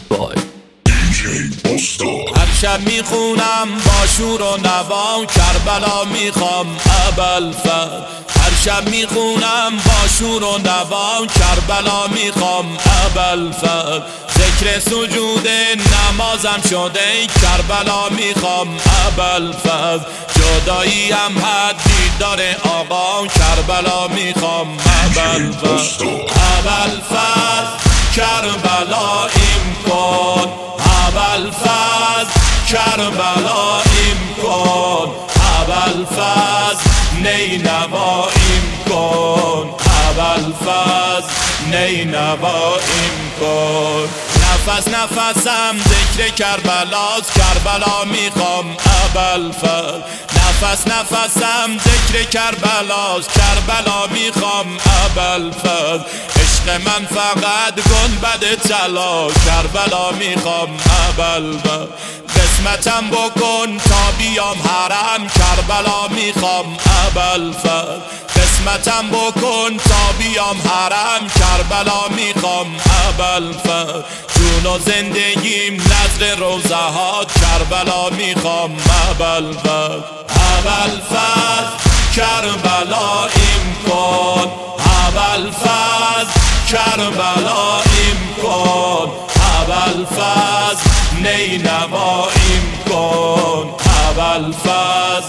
بای هر شب میخونم با شور و نوا کربلا میخوام ابوالفضل. هر شب میخونم با شور و نوا کربلا میخوام ابوالفضل. ذکر سجود نمازم شده کربلا میخوام ابوالفضل. جدایی هم حدی داره آقا کربلا میخوام ابوالفضل. ابوالفضل کربلاییم کن، ابوالفضل کربلاییم کن، ابوالفضل نینواییم کن، ابوالفضل نینواییم کن. نفس نفسم ذکر کربلاست کربلا میخوام ابوالفضل. نفس نفسم ذکر کربلاست کربلا میخوام ابوالفضل. عشق من فقط گنبد طلا کربلا میخوام ابوالفضل. قسمتم بکن تا بیام حرم کربلا میخوام ابوالفضل. قسمتم بکن تا بیام حرم کربلا میخوام ابوالفضل. جون و زندگیم نذر روضهات کربلا میخوام ابوالفضل. ابوالفضل کربلاییم کن، ابوالفضل کربلاییم کن، ابوالفضل نینواییم کن، ابوالفضل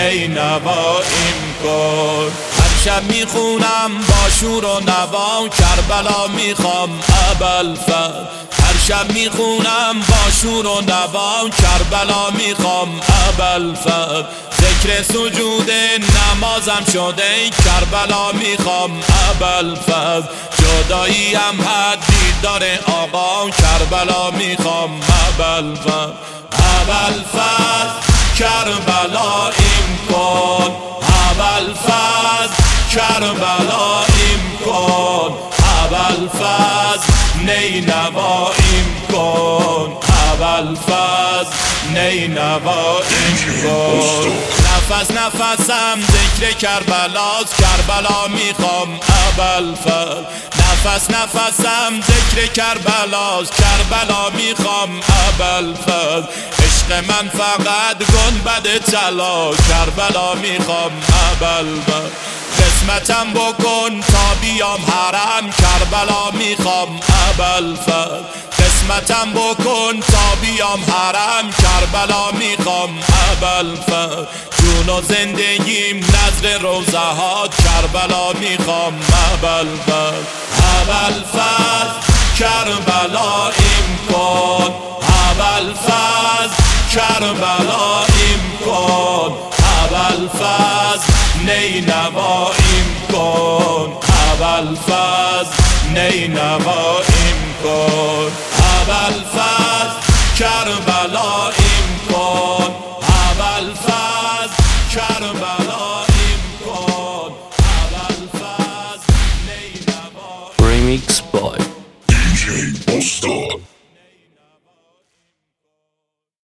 نینواییم کن. هر شب میخونم با شور و نوا کربلا میخوام ابوالفضل. هر شب میخونم با شور و نوا کربلا میخوام ابوالفضل. ذکر سجود نمازم شده کربلا میخوام ابوالفضل. جدایی هم حدی داره آقا کربلا میخوام ابوالفضل. ابوالفضل کربلاییم کن، ابوالفضل کربلاییم کن، ابوالفضل نینواییم کن، ابوالفضل نینواییم کن. نفس نفسم ذکر کربلاست کربلا میخوام ابوالفضل. نفس نفسم ذکر کربلاست کربلا میخوام ابوالفضل. عشق من فقط گنبد طلا کربلا میخوام ابوالفضل. قسمتم بکن تا بیام حرم کربلا میخوام ابوالفضل. قسمتم بکن تا بیام حرم کربلا میخوام ابوالفضل. جون و زندگیم نذر روضهات کربلا میخوام ابوالفضل. ابوالفضل کربلاییم کن، ابوالفضل کربلاییم کن، ابوالفضل نینواییم کن، ابوالفضل نینواییم کن، ابوالفضل کربلا